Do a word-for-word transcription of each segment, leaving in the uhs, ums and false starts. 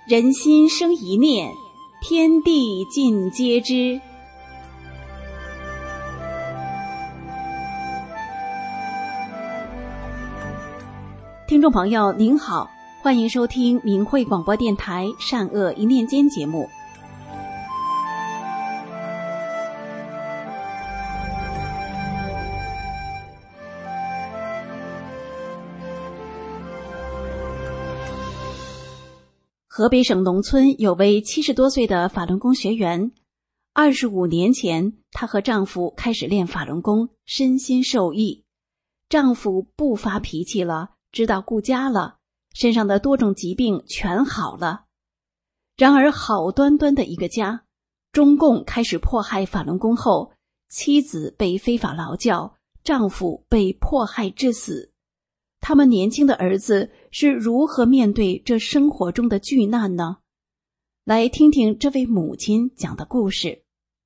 人心生一念，天地尽皆知。听众朋友您好，欢迎收听明慧广播电台善恶一念间节目。河北省农村有位七十多岁的法轮功学员，二十五年前，她和丈夫开始练法轮功，身心受益。丈夫不发脾气了，知道顾家了，身上的多种疾病全好了。然而好端端的一个家，中共开始迫害法轮功后，妻子被非法劳教，丈夫被迫害致死。他们年轻的儿子是如何面对这生活中的巨难呢？来听听这位母亲讲的故事。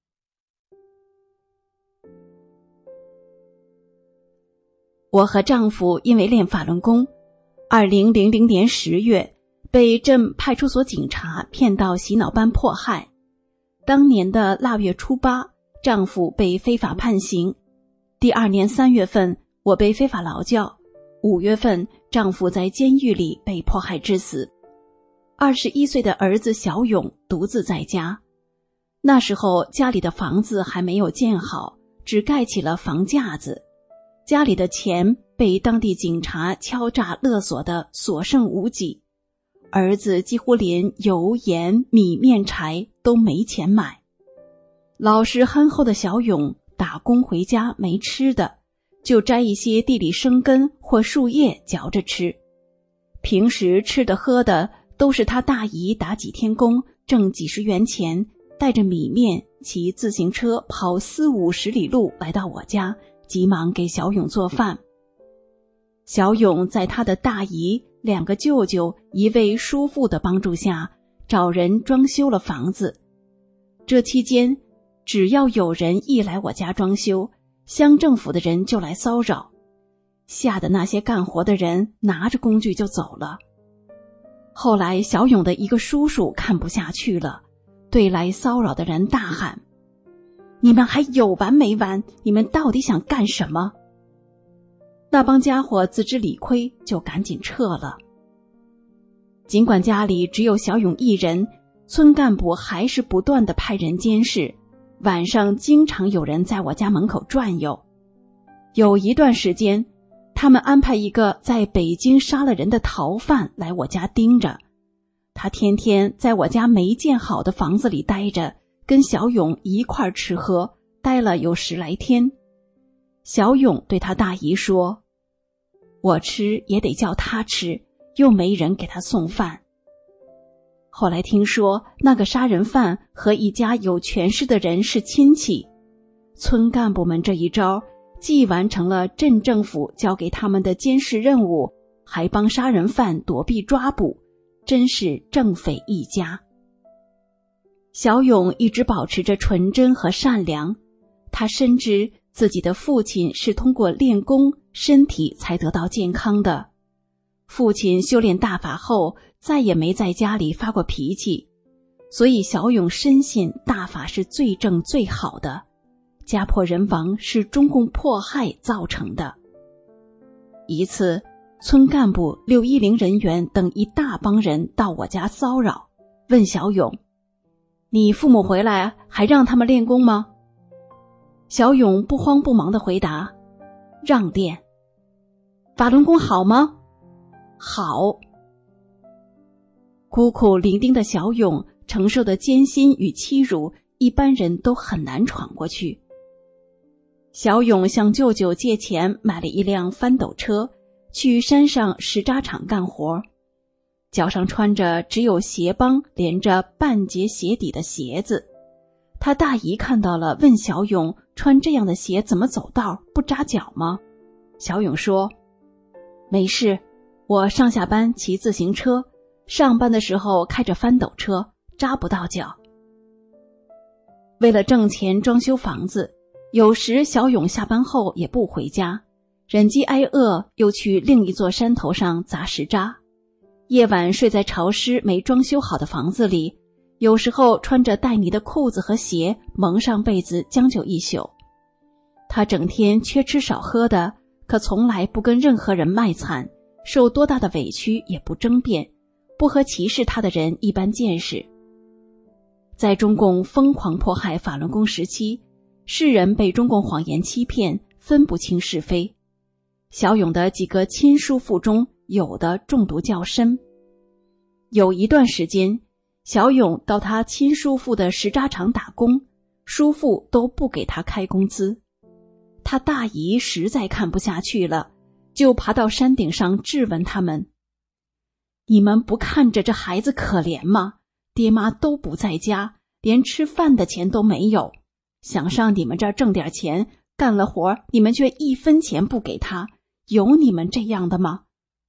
我和丈夫因为练法轮功，二零零零年十月被镇派出所警察骗到洗脑班迫害。当年的腊月初八，丈夫被非法判刑。第二年三月份，我被非法劳教。五月份，丈夫在监狱里被迫害致死。二十一岁的儿子小勇独自在家。那时候家里的房子还没有建好，只盖起了房架子。家里的钱被当地警察敲诈勒索的所剩无几。儿子几乎连油盐米面柴都没钱买。老实憨厚的小勇打工回家没吃的，就摘一些地里生根或树叶嚼着吃。平时吃的喝的都是他大姨打几天工挣几十元钱，带着米面骑自行车跑四五十里路来到我家，急忙给小勇做饭。小勇在他的大姨、两个舅舅、一位叔父的帮助下，找人装修了房子。这期间，只要有人一来我家装修，乡政府的人就来骚扰，吓得那些干活的人拿着工具就走了。后来小勇的一个叔叔看不下去了，对来骚扰的人大喊：你们还有完没完？你们到底想干什么？那帮家伙自知理亏，就赶紧撤了。尽管家里只有小勇一人，村干部还是不断地派人监视，晚上经常有人在我家门口转悠。有一段时间，他们安排一个在北京杀了人的逃犯来我家盯着。他天天在我家没建好的房子里待着，跟小勇一块吃喝，待了有十来天。小勇对他大姨说：我吃也得叫他吃，又没人给他送饭。后来听说那个杀人犯和一家有权势的人是亲戚，村干部们这一招既完成了镇政府交给他们的监视任务，还帮杀人犯躲避抓捕，真是正匪一家。小勇一直保持着纯真和善良，他深知自己的父亲是通过练功身体才得到健康的。父亲修炼大法后再也没在家里发过脾气，所以小勇深信大法是最正最好的，家破人亡是中共迫害造成的。一次，村干部、六一零人员等一大帮人到我家骚扰，问小勇：你父母回来还让他们练功吗？小勇不慌不忙地回答：让练。法轮功好吗？好。孤苦伶仃的小勇承受的艰辛与欺辱，一般人都很难闯过去。小勇向舅舅借钱买了一辆翻斗车，去山上石渣厂干活，脚上穿着只有鞋帮连着半截鞋底的鞋子。他大姨看到了，问小勇穿这样的鞋怎么走道，不扎脚吗？小勇说：没事，我上下班骑自行车，上班的时候开着翻斗车，扎不到脚。为了挣钱装修房子，有时小勇下班后也不回家，忍饥挨饿又去另一座山头上砸石渣。 夜晚睡在潮湿没装修好的房子里，有时候穿着带泥的裤子和鞋蒙上被子将就一宿。他整天缺吃少喝的，可从来不跟任何人卖惨，受多大的委屈也不争辩，不和歧视他的人一般见识。在中共疯狂迫害法轮功时期，世人被中共谎言欺骗，分不清是非。小勇的几个亲叔父中，有的中毒较深。有一段时间，小勇到他亲叔父的石渣厂打工，叔父都不给他开工资。他大姨实在看不下去了，就爬到山顶上质问他们：你们不看着这孩子可怜吗？爹妈都不在家，连吃饭的钱都没有，想上你们这儿挣点钱，干了活你们却一分钱不给他，有你们这样的吗？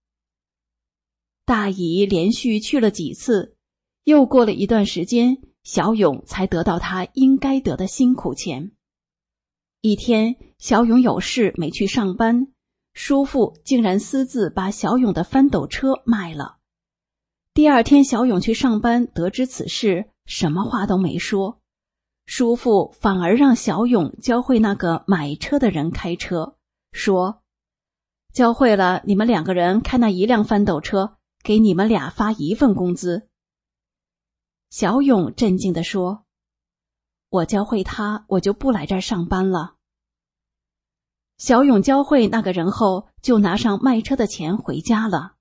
大姨连续去了几次，又过了一段时间，小勇才得到他应该得的辛苦钱。一天，小勇有事没去上班，叔父竟然私自把小勇的翻斗车卖了。第二天小勇去上班，得知此事，什么话都没说，叔父反而让小勇教会那个买车的人开车，说教会了，你们两个人开那一辆翻斗车，给你们俩发一份工资。小勇镇静地说，我教会他，我就不来这儿上班了。小勇教会那个人后，就拿上卖车的钱回家了。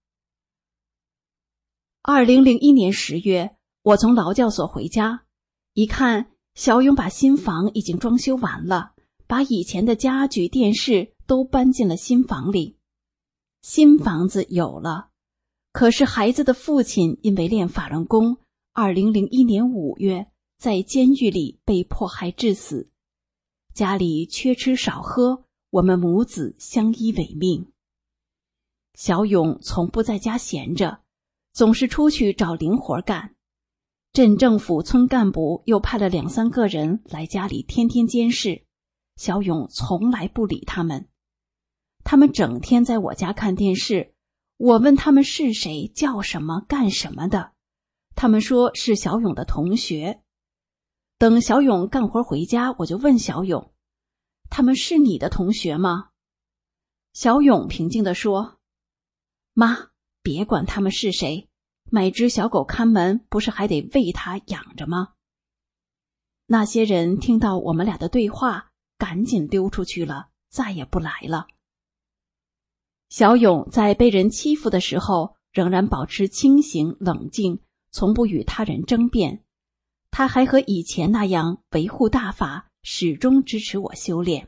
二零零一年十月，我从劳教所回家，一看小勇把新房已经装修完了，把以前的家具电视都搬进了新房里。新房子有了，可是孩子的父亲因为练法轮功，二零零一年五月在监狱里被迫害致死。家里缺吃少喝，我们母子相依为命。小勇从不在家闲着，总是出去找零活干。镇政府村干部又派了两三个人来家里天天监视，小勇从来不理他们。他们整天在我家看电视，我问他们是谁、叫什么、干什么的，他们说是小勇的同学。等小勇干活回家，我就问小勇，他们是你的同学吗？小勇平静地说，妈，别管他们是谁，买只小狗看门，不是还得喂它养着吗？那些人听到我们俩的对话，赶紧溜出去了，再也不来了。小勇在被人欺负的时候，仍然保持清醒冷静，从不与他人争辩。他还和以前那样维护大法，始终支持我修炼。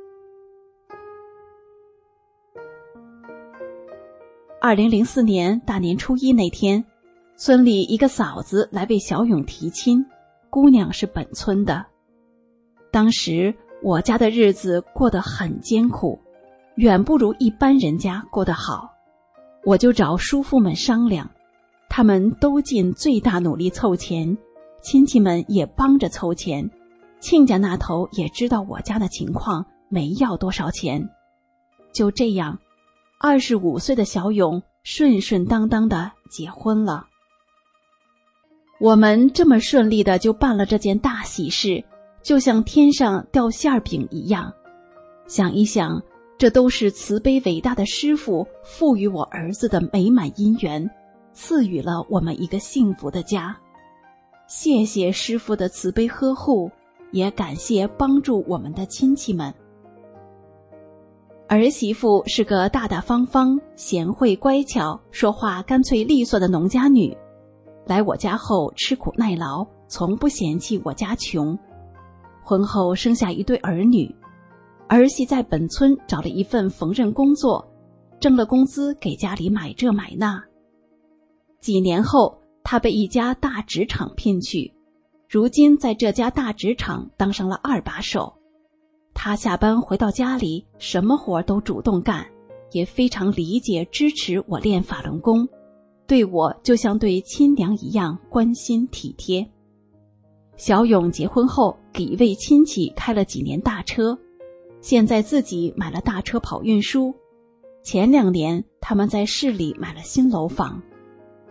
二零零四年大年初一那天，村里一个嫂子来为小勇提亲，姑娘是本村的。当时我家的日子过得很艰苦，远不如一般人家过得好。我就找叔父们商量，他们都尽最大努力凑钱，亲戚们也帮着凑钱，亲家那头也知道我家的情况，没要多少钱。就这样，二十五岁的小勇顺顺当当的结婚了。我们这么顺利的就办了这件大喜事，就像天上掉馅饼一样。想一想，这都是慈悲伟大的师父赋予我儿子的美满姻缘，赐予了我们一个幸福的家。谢谢师父的慈悲呵护，也感谢帮助我们的亲戚们。儿媳妇是个大大方方、贤惠乖巧、说话干脆利索的农家女，来我家后吃苦耐劳，从不嫌弃我家穷。婚后生下一对儿女，儿媳在本村找了一份缝纫工作，挣了工资给家里买这买那。几年后，她被一家大纸厂聘去，如今在这家大纸厂当上了二把手。她下班回到家里，什么活都主动干，也非常理解支持我练法轮功，对我就像对亲娘一样关心体贴。小勇结婚后给一位亲戚开了几年大车，现在自己买了大车跑运输。前两年他们在市里买了新楼房。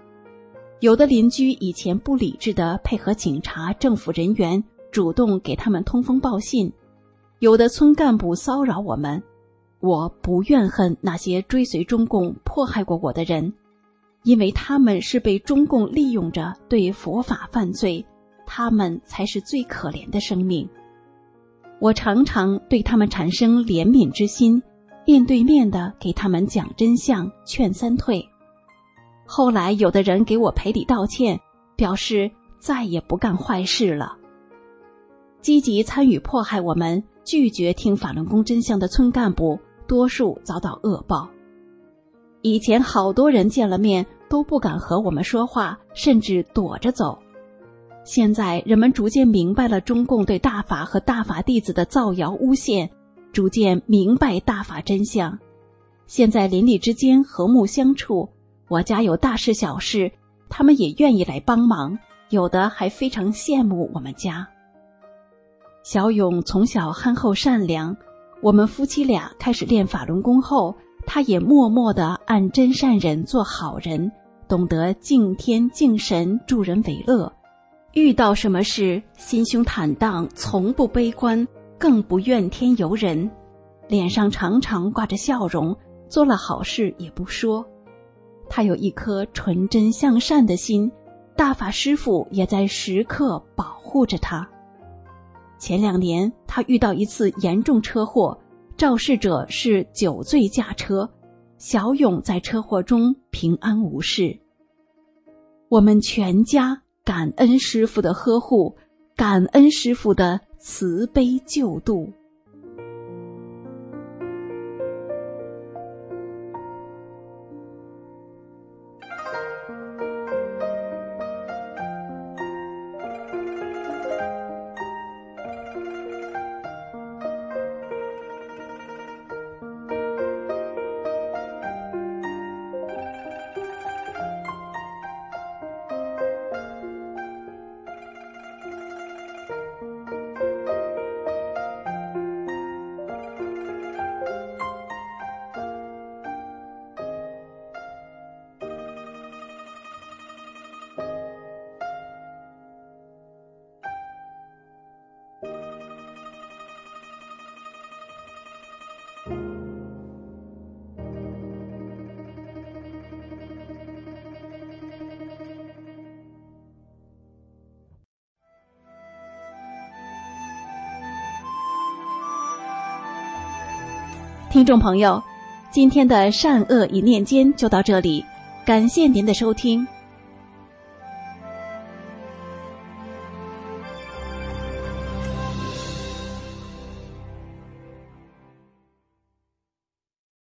有的邻居以前不理智地配合警察、政府人员主动给他们通风报信，有的村干部骚扰我们。我不怨恨那些追随中共迫害过我的人，因为他们是被中共利用着对佛法犯罪，他们才是最可怜的生命。我常常对他们产生怜悯之心，面对面地给他们讲真相，劝三退。后来有的人给我赔礼道歉，表示再也不干坏事了。积极参与迫害我们、拒绝听法轮功真相的村干部，多数遭到恶报。以前好多人见了面都不敢和我们说话，甚至躲着走。现在人们逐渐明白了中共对大法和大法弟子的造谣诬陷，逐渐明白大法真相。现在邻里之间和睦相处，我家有大事小事，他们也愿意来帮忙，有的还非常羡慕我们家。小勇从小憨厚善良，我们夫妻俩开始练法轮功后，他也默默地按真善忍做好人，懂得敬天敬神，助人为乐。遇到什么事心胸坦荡，从不悲观，更不怨天尤人，脸上常常挂着笑容，做了好事也不说。他有一颗纯真向善的心，大法师父也在时刻保护着他。前两年他遇到一次严重车祸，肇事者是酒醉驾车，小勇在车祸中平安无事。我们全家感恩师父的呵护，感恩师父的慈悲救度。听众朋友，今天的善恶一念间就到这里，感谢您的收听。